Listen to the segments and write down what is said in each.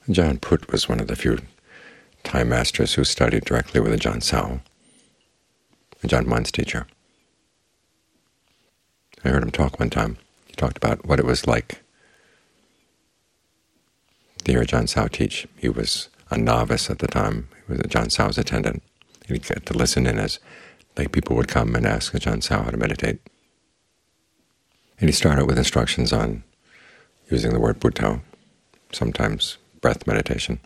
Ajaan Put was one of the few Thai masters who studied directly with Ajahn Sao, Ajahn Mun's teacher. I heard him talk one time. He talked about what it was like to hear Ajahn Sao teach. He was a novice at the time. He was Ajahn Sao's attendant. And he'd get to listen in as like people would come and ask Ajahn Sao how to meditate. And he started with instructions on using the word Buddho, sometimes breath meditation.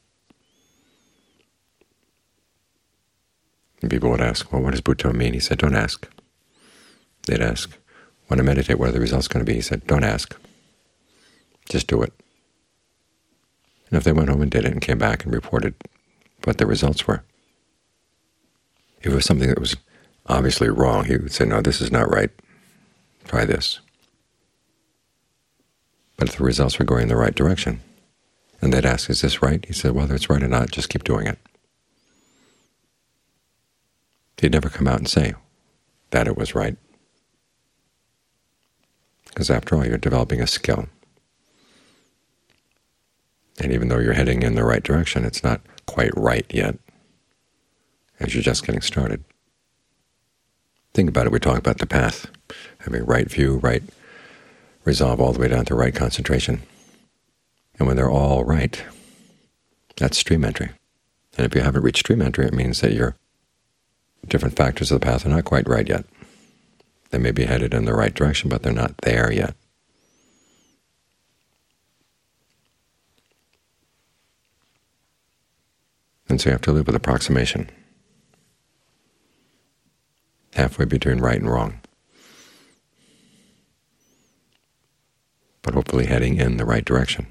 And people would ask, well, what does Buddho mean? He said, don't ask. They'd ask, want to meditate, what are the results going to be? He said, don't ask. Just do it. And if they went home and did it and came back and reported what the results were, if it was something that was obviously wrong, he would say, no, this is not right. Try this. But if the results were going in the right direction, and they'd ask, is this right? He said, whether it's right or not, just keep doing it. He'd never come out and say that it was right. Because after all, you're developing a skill. And even though you're heading in the right direction, it's not quite right yet, as you're just getting started. Think about it. We talk about the path, having right view, right resolve, all the way down to right concentration. And when they're all right, that's stream entry. And if you haven't reached stream entry, it means that your different factors of the path are not quite right yet. They may be headed in the right direction, but they're not there yet. And so you have to live with approximation, halfway between right and wrong, but hopefully heading in the right direction.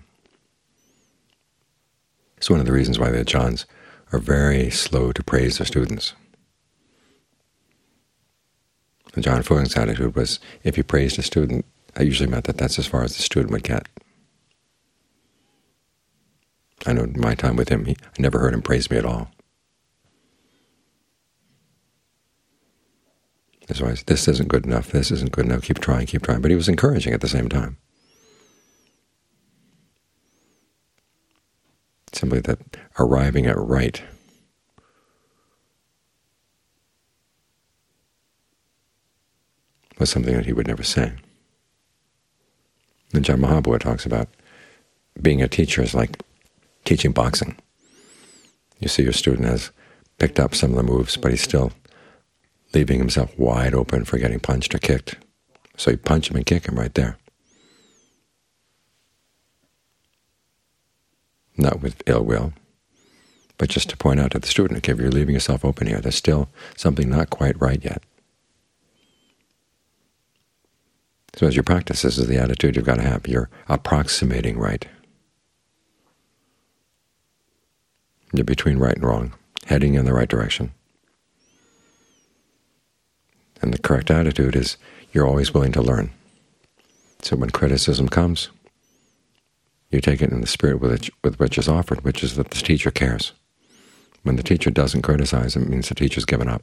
It's one of the reasons why the Ajahns are very slow to praise their students. Ajahn Fuang's attitude was, if he praised a student, that usually meant that that's as far as the student would get. I know in my time with him, I never heard him praise me at all. That's why this isn't good enough, this isn't good enough, keep trying, keep trying. But he was encouraging at the same time. Simply that arriving at right was something that he would never say. And Ajahn Mahabua talks about being a teacher is like teaching boxing. You see your student has picked up some of the moves, but he's still leaving himself wide open for getting punched or kicked. So you punch him and kick him right there. Not with ill will, but just to point out to the student, okay, if you're leaving yourself open here, there's still something not quite right yet. So as you practice, this is the attitude you've got to have. You're approximating right. You're between right and wrong, heading in the right direction. And the correct attitude is you're always willing to learn. So when criticism comes, you take it in the spirit with which is offered, which is that the teacher cares. When the teacher doesn't criticize, it means the teacher's given up.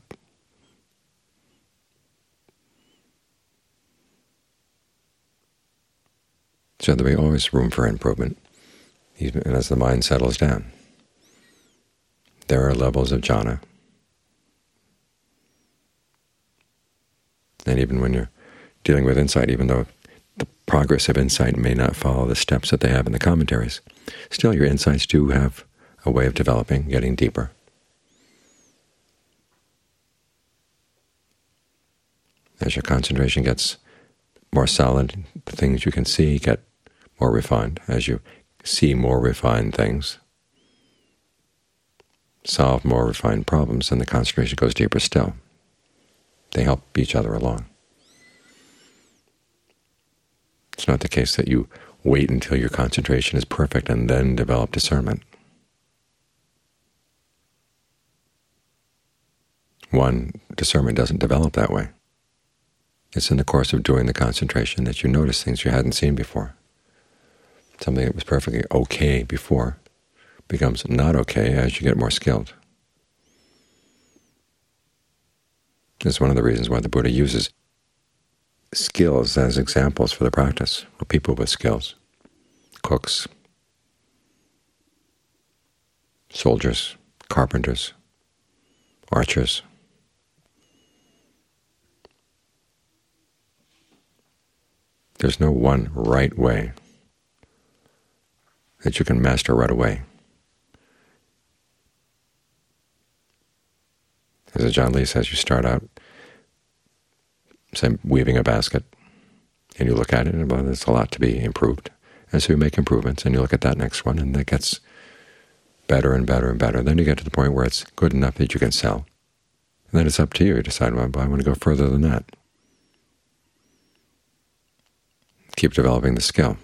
So there'll be always room for improvement, even as the mind settles down. There are levels of jhana. And even when you're dealing with insight, even though the progress of insight may not follow the steps that they have in the commentaries, still your insights do have a way of developing, getting deeper. As your concentration gets more solid, the things you can see get more refined. As you see more refined things, solve more refined problems, and the concentration goes deeper still. They help each other along. It's not the case that you wait until your concentration is perfect and then develop discernment. One, discernment doesn't develop that way. It's in the course of doing the concentration that you notice things you hadn't seen before. Something that was perfectly okay before becomes not okay as you get more skilled. That's one of the reasons why the Buddha uses skills as examples for the practice, or people with skills, cooks, soldiers, carpenters, archers. There's no one right way that you can master right away. As John Lee says, you start out, say, weaving a basket, and you look at it, and well, there's a lot to be improved. And so you make improvements, and you look at that next one, and it gets better and better and better. Then you get to the point where it's good enough that you can sell. And then it's up to you. You decide, well, I want to go further than that. Keep developing the skill.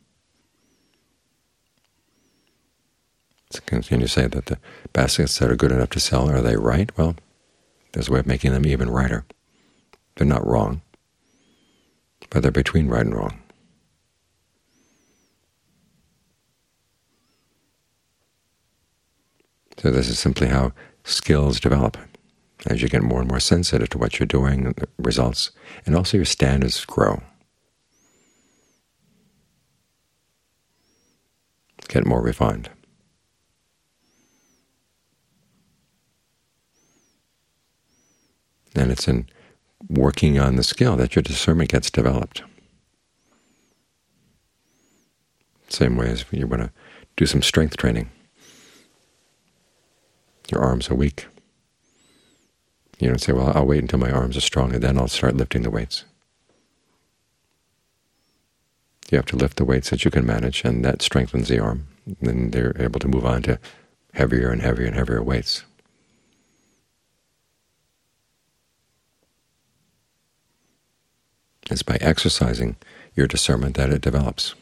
So can you say that the baskets that are good enough to sell, are they right? Well, there's a way of making them even righter. They're not wrong, but they're between right and wrong. So this is simply how skills develop. As you get more and more sensitive to what you're doing, the results, and also your standards grow. Get more refined. And it's in working on the skill that your discernment gets developed. Same way as when you want to do some strength training. Your arms are weak. You don't say, well, I'll wait until my arms are strong and then I'll start lifting the weights. You have to lift the weights that you can manage, and that strengthens the arm. Then they're able to move on to heavier and heavier and heavier weights. It's by exercising your discernment that it develops.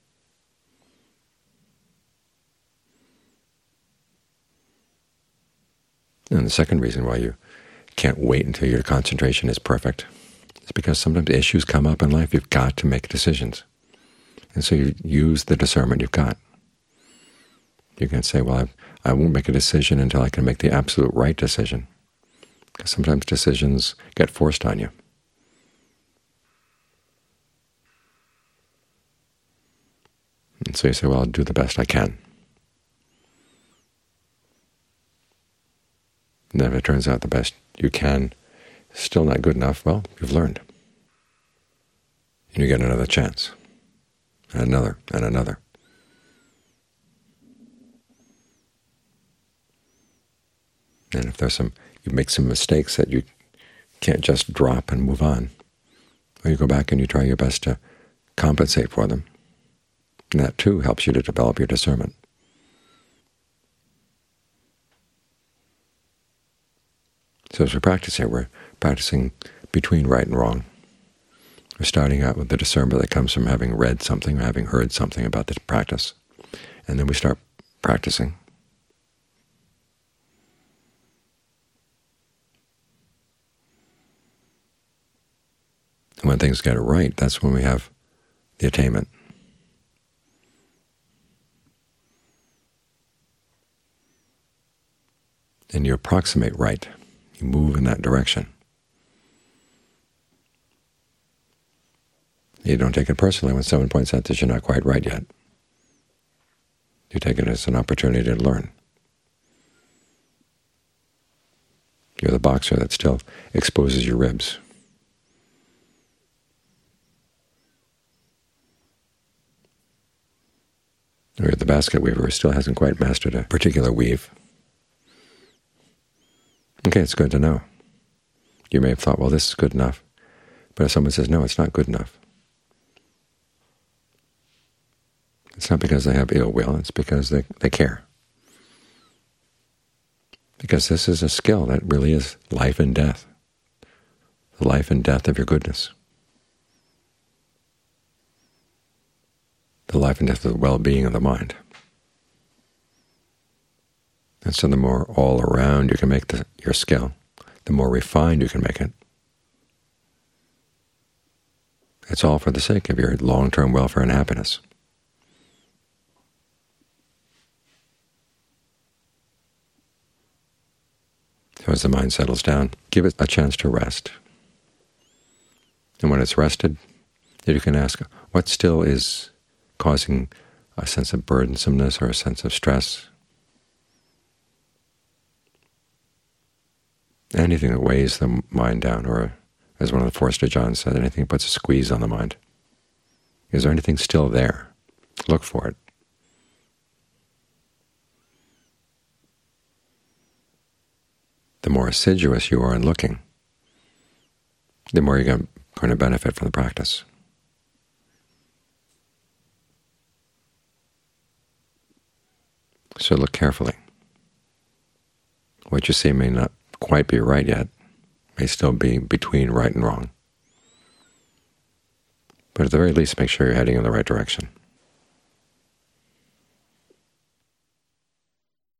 And the second reason why you can't wait until your concentration is perfect is because sometimes issues come up in life. You've got to make decisions. And so you use the discernment you've got. You can say, well, I won't make a decision until I can make the absolute right decision. Because sometimes decisions get forced on you. And so you say, well, I'll do the best I can. And then if it turns out the best you can is still not good enough, well, you've learned. And you get another chance, and another, and another. And if there's you make some mistakes that you can't just drop and move on, or you go back and you try your best to compensate for them, and that too helps you to develop your discernment. So as we practice here, we're practicing between right and wrong. We're starting out with the discernment that comes from having read something or having heard something about the practice. And then we start practicing. And when things get right, that's when we have the attainment. And you approximate right. You move in that direction. You don't take it personally when someone points out that you're not quite right yet. You take it as an opportunity to learn. You're the boxer that still exposes your ribs. Or you're the basket weaver who still hasn't quite mastered a particular weave. Okay, it's good to know. You may have thought, well, this is good enough. But if someone says, no, it's not good enough, it's not because they have ill will, it's because they care. Because this is a skill that really is life and death, the life and death of your goodness, the life and death of the well-being of the mind. And so the more all around you can make your skill, the more refined you can make it. It's all for the sake of your long-term welfare and happiness. So as the mind settles down, give it a chance to rest. And when it's rested, then you can ask, what still is causing a sense of burdensomeness or a sense of stress? Anything that weighs the mind down, or as one of the Forster Johns said, anything that puts a squeeze on the mind. Is there anything still there? Look for it. The more assiduous you are in looking, the more you're going to benefit from the practice. So look carefully. What you see may not quite be right yet, may still be between right and wrong. But at the very least, make sure you're heading in the right direction.